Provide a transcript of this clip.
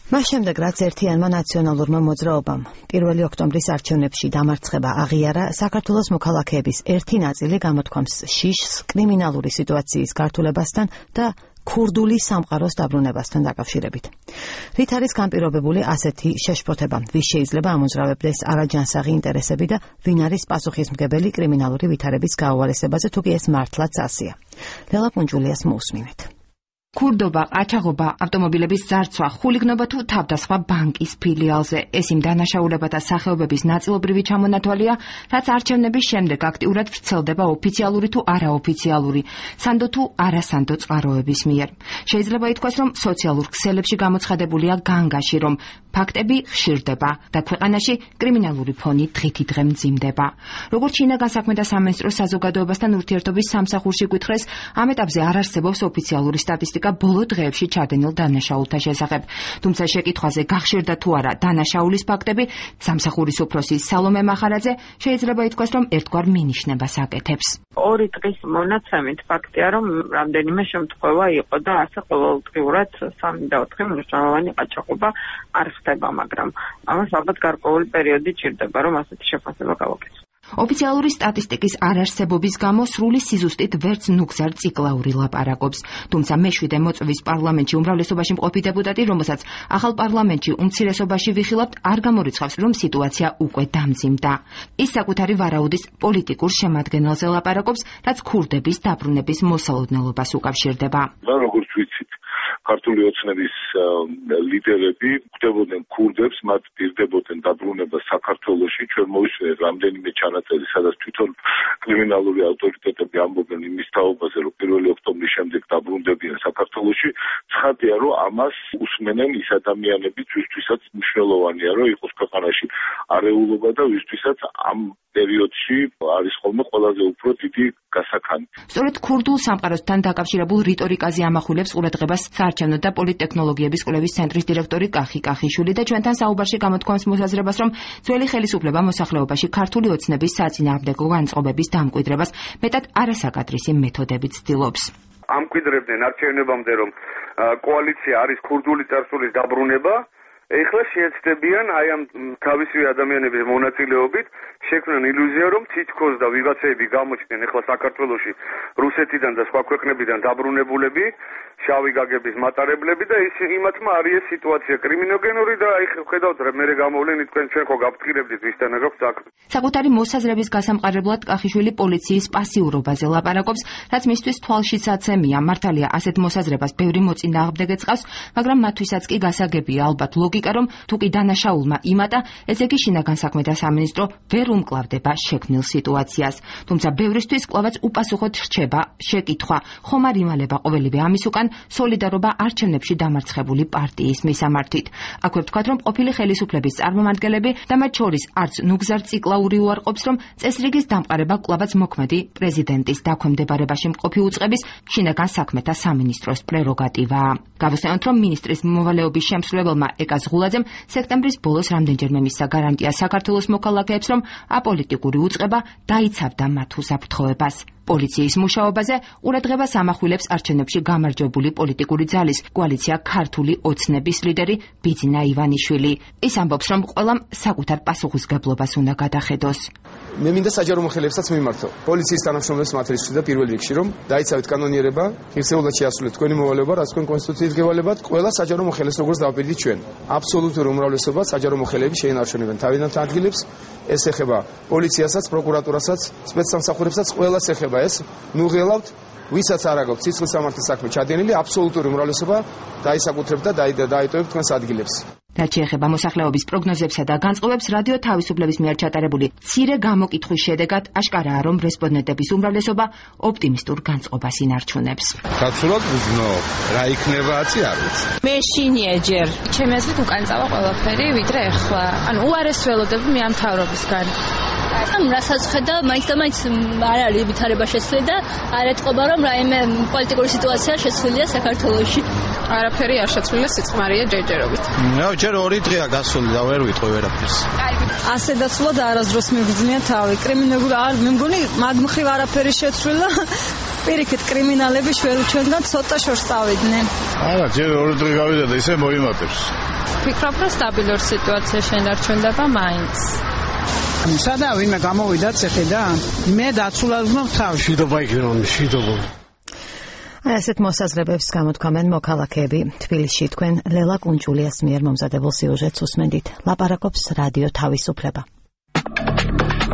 მას შემდეგ, რაც ერთიანმა ნაციონალურმა მოძრაობამ 1 ოქტომბრის არჩევნებში დამარცხება აღიარა, საქართველოს მოქალაქეების ერთი ნაწილი გამოთქვამს შიშს კრიმინალური სიტუაციის გართულებასთან და ქურდული სამყაროს დაბრუნებასთან დაკავშირებით. რით არის განპირობებული ასეთი შეშფოთება? ვის შეიძლება ამოძრავებდეს არაჯანსაღი ინტერესები და ვინ არის პასუხისმგებელი კრიმინალური ვითარების გაუარესებაზე, თუ კი ეს მართლაც ასეა? ლელა პუნჯულიას მოусმინეთ. ქურდობა, ყაჩაღობა, ავტომობილების ზარცვა, ხულიგნობა თუ თავდასხმა ბანკის ფილიალზე. ეს იმ დანაშაულებათა სახეობების ნაწილობრივი ჩამონათვალია, რაც არჩევნების შემდეგ აქტიურად ვრცელდება ოფიციალური თუ არაოფიციალური, სანდო თუ არასანდო წყაროების მიერ. შეიძლება ითქვას, რომ სოციალურ ქსელებში გამოცხადებულია განგაში, რომ ფაქტები ხშირდება და ქვეყანაში კრიმინალური ფონი დღითიდღე მძიმდება. როგორც შინაგან საქმეთა სამინისტროს საზოგადოებასთან ურთიერთობის სამსახურში გვითხრეს, ამ ეტაპზე არ არსებობს ოფიციალური სტატისტიკა ბოლო დღეებში ჩადენილ დანაშაულთა შესახებ. თუმცა შეკითხვაზე გახშირდა თუ არა დანაშაულის ფაქტები, სამსახურის უფროსი სალომე მახარაძე შეიძლება ითქვას, რომ ერთგვარ მინიშნებას აკეთებს. 2 დღის მონაცემით ფაქტია, რომ რამდენიმე შემთხვევა იყო და ასე ყოველდღიურად 3 და 4 მნიშვნელოვანი ყაჩაღობა არ ხდება, მაგრამ ამას ალბათ გარკვეული პერიოდი ჭირდება, რომ ასეთი შეფასება გავაკეთო. ოფიციალური სტატისტიკის არარსებობის გამო სრული სიზუსტით ვერც ნუგზარ ციკლაური ლაპარაკობს. თუმცა მეშვიდე მოწვევის პარლამენტში უმრავლესობაში მყოფი დეპუტატი, რომელსაც ახალ პარლამენტში უმცირესობაში ვიხილავთ, არ გამორიცხავს, რომ სიტუაცია უკვე დამძიმდა. ის საკუთარი ვარაუდის პოლიტიკურ შემადგენელზე ლაპარაკობს, რაც ქურდების დაბრუნების მოსალოდნელობას უკავშირდება. როგორც ვიცით, ქართული ოცნების ლიდერები ხვდებოდნენ ქურდებს, მათ პირდებოდნენ დაბრუნება საქართველოში. ჩვენ მოვისმენთ რამდენიმე ჩანაწერი, სადაც თვითონ კრიმინალური ავტორიტეტები ამბობენ იმის თაობაზე, რომ 1 ოქტომბრის შემდეგ დაბრუნდებიან საქართველოში. ცხადია, რომ ამას უსმენენ ის ადამიანები, ვისთვისაც მნიშვნელოვანია, რომ იყოს ქვეყანაში არეულობა და ვისთვისაც ამ პერიოდში არის ხოლმე ყველაზე უფრო დიდი გასაქანი. სწორედ ქურდულ სამყაროსთან დაკავშირებულ რიტორიკაზე ამახვილებს ყურადღებას საარჩევნო და პოლიტტექნოლოგიების კვლევის ცენტრის დირექტორი კახი კახიშვილი და ჩვენთან საუბარში გამოთქვამს მოსაზრებას, რომ ძველი ხელისუფლება მოსახლეობაში ქართული ოცნების საწინააღმდეგო განწყობების დამკვიდრებას მეტად არასაკადრისი მეთოდებით ცდილობს. ამკვიდრებდნენ არჩევნებამდე, რომ კოალიცია არის ქურდული წარსულის დაბრუნება. ეხლა შეეცდებიან აი ამ თავისივე ადამიანების მონაწილეობით შექმნან ილუზია, რომ თითქოს და ვიღაცები გამოჩნდნენ ეხლა საქართველოში რუსეთიდან და სხვა ქვეყნებიდან დაბრუნებულები, შავი გაგების მატარებლები და ის იმათმა არის სიტუაცია კრიმინოგენური და აი ხედავთ რა მე გამოვლენ თქვენ ჩვენ ხო გაფრთხილებდით ვისთანაც აქვს საქმე. საკუთარი მოსაზრების გასამყარებლად კახიშვილი პოლიციის პასიურობაზე ლაპარაკობს, რაც მისთვის თვალშიცაცემია. მართალია ასეთ მოსაზრებას ბევრი მოწინააღმდეგე წყავს, მაგრამ მათთვისაც კი გასაგებია ალბათ ლოგიკა, რომ თუ კი დანაშაულმა იმატა, ესე იგი შინაგან საქმეთა სამინისტრო ვერ უმკლავდება შექმნილ სიტუაციას. თუმცა ბევრისთვის კვლავაც უპასუხოდ რჩება შეკითხვა, ხომ არ იმალება ყოველივე ამის უკან სოლიდარობა არჩევნებში დამარცხებული პარტიის მისამართით. აქვე ვთქვათ, რომ ყოფილი ხელისუფლების წარმომადგენლები და მათ შორის არც ნუგზარ ციკლაური უარყოფს, რომ წესრიგის დამყარება კვლავაც მოქმედი პრეზიდენტის დაქვემდებარებაში მყოფი უწყების შინაგან საქმეთა სამინისტროს პრეროგატივაა. გავუსწრებთ, რომ მინისტრის მოვალეობის შემსრულებელმა ეკა ზღულაძემ სექტემბრის ბოლოს რამდენჯერმე მისცა გარანტია საქართველოს მოქალაქეებს, რომ აპოლიტიკური უწყება დაიცავდა მათ უსაფრთხოებას. პოლიციის მუშაობაზე ყურადღებას ამახვილებს არჩევნებში გამარჯვებული პოლიტიკური ძალის კოალიცია ქართული ოცნების ლიდერი ბიძინა ივანიშვილი. ის ამბობს, რომ ყველამ საკუთარ პასუხისმგებლობას უნდა გადახედოს. მე მინდა საჯარო მოხელებსაც მიმართო. პოლიციის თანამშრომლებს მათ რისხვი და პირველ რიგში, რომ დაიცავეთ კანონიერება, ღირსეულად შეასრულეთ თქვენი მოვალეობა, რაც თქვენ კონსტიტუციის გევალებათ, ყველა საჯარო მოხელეს როგორც დავაპირდით ჩვენ. აბსოლუტური უმრავლესობა საჯარო მოხელეები შეინარჩუნებენ თავიდან ადგილებს. ეს ეხება პოლიციასაც, პროკურატურასაც, სპეცსამსახურებსაც, ყველას ეხება ეს. ნუ ღელავთ, ვისაც არ აქვს სიცხლის სამართლის საქმე ჩადენილი, აბსოლუტური უმრავლესობა დაისაკუთრებთ და დაიტოვებთ თქვენს ადგილებს. რაც შეეხება მოსახლეობის პროგნოზებსა და განწყობებს, რადიო თავისუფლების მიერ ჩატარებული მცირე გამოკითხვის შედეგად აშკარაა, რომ რესპონდენტების უმრავლესობა ოპტიმისტურ განწყობას ინარჩუნებს. გაცვლად ვიზნო, რა იქნება აცი არ ვიცი. მე შინია ჯერ ჩემი აზრით უკან წავა ყველაფერი, ვიდრე ახლა. ანუ უარეს ველოდები მე ამ მთავრობისგან. ამ რასაც ხედა, მაინც და მაინც არ არის ვითარება შეცვლილი და არ ეთყობა, რომ რაიმე პოლიტიკური სიტუაცია შეცვლილია საქართველოში. არაფერი არ შეცვლილია, სიწყმარია ჯერჯერობით. ჯერ 2 დღეა გასული და ვერ ვიტყვი ვერაფერს. ასე დაცულად არასდროს მიგზნია თავი. კრიმინალური არ მე მგონი მაგ მხრივ არაფერი შეცვლილა. პირიქით კრიმინალები შველუჩვენდა ცოტა შორს წავიდნენ. არა, ჯერ ორი დღე გავიდა და ისე მოიმატებს. ფიქრობ, რომ სტაბილურ სიტუაციაში შენარჩუნდება მაინც. სადა ვინმე გამოვიდა ციხიდან? მე დაცულად ვგნობ თავში. შიდობა იქნება, შიდობა. ასეთ მოსაზრებებს გამოთქვამენ მოქალაქეები. თბილისში თქვენ ლელა კუნჭულიას მიერ მომზადებულ სიუჟეტს უსმენდით. ლაპარაკობს რადიო თავისუფლება.